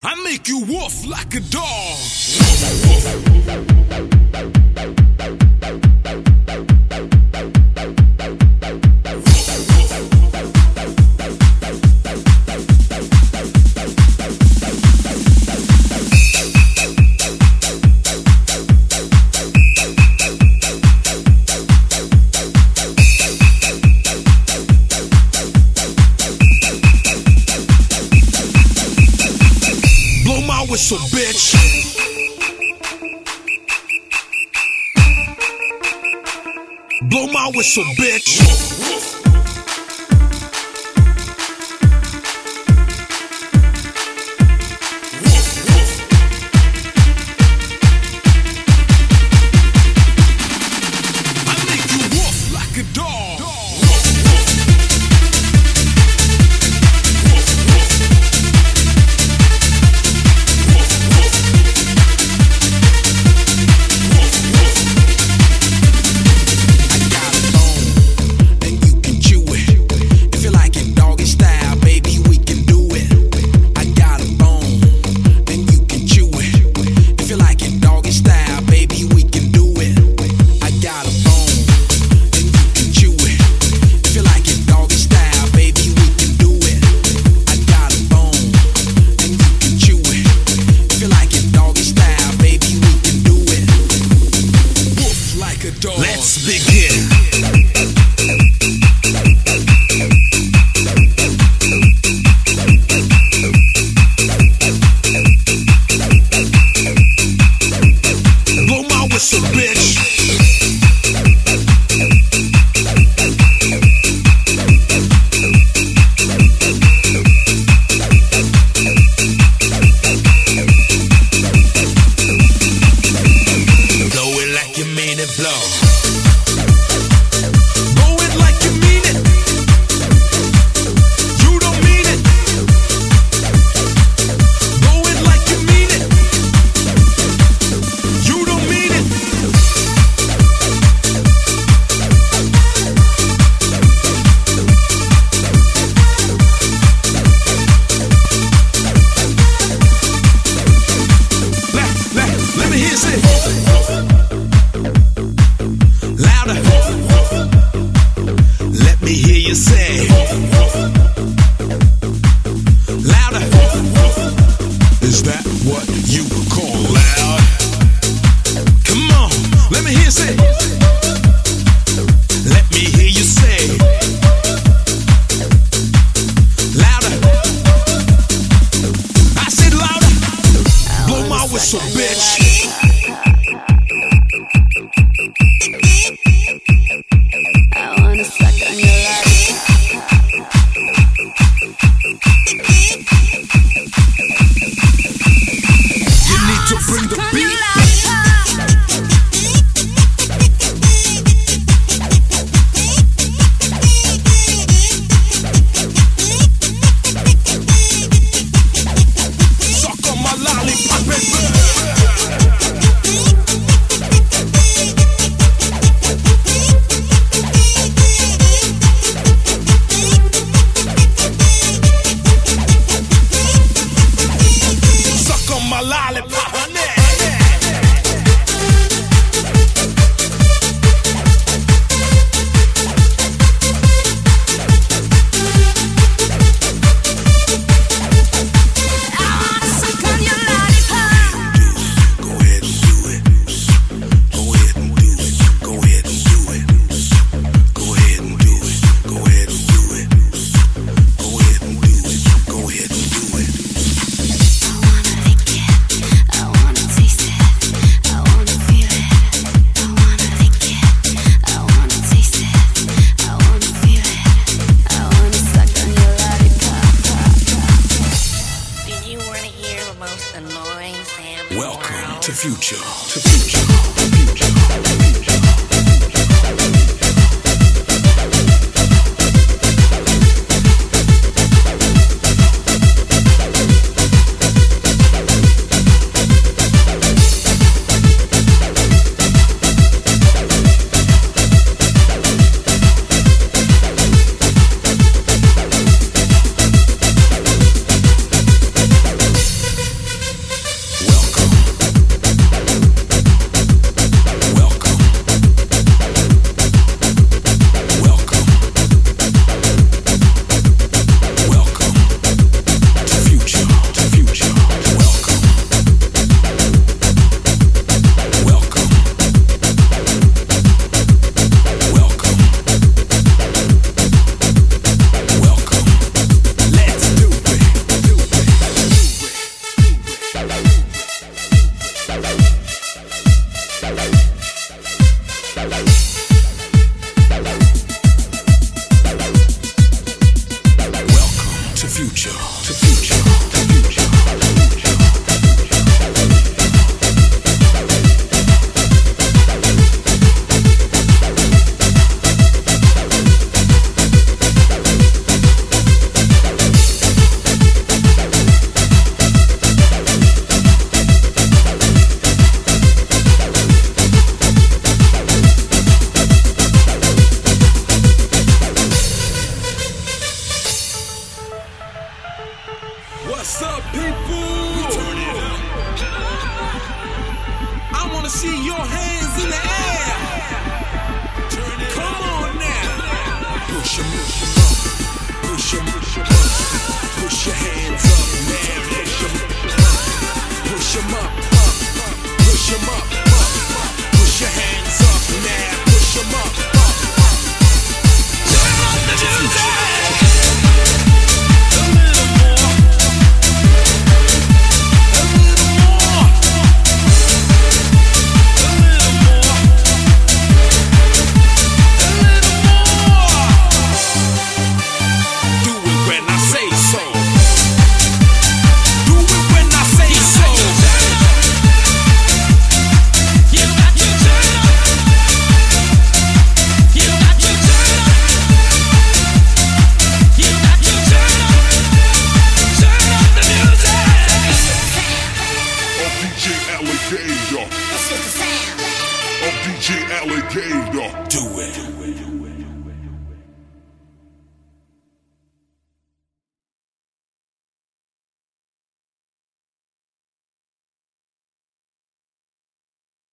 I make you woof like a dog. Blow my whistle, bitch. Blow my whistle, bitch. I make you woof like a dog. Let's begin. Blow my whistle, bitch. Blow it like you mean it, blow. Blow it like you mean it. You don't mean it. Blow it like you mean it. You don't mean it. Let me hear you say louder. Let me hear you say louder. Is that what you call loud? Come on, let me hear you say. Let me hear you say louder. I said louder. Blow my whistle, bitch. To bring the beat. Suck on my lollipop, baby. Suck on my lollipop, honey. Welcome to future. people. Turn it up. I wanna see your hands in the air. Turn it Come up. On now. Push 'em up. Push 'em up. Push your hands up now. Push 'em up. Push 'em up. Push your hands up now. Push 'em up. Turn up the music. DJ Alligator. Do it.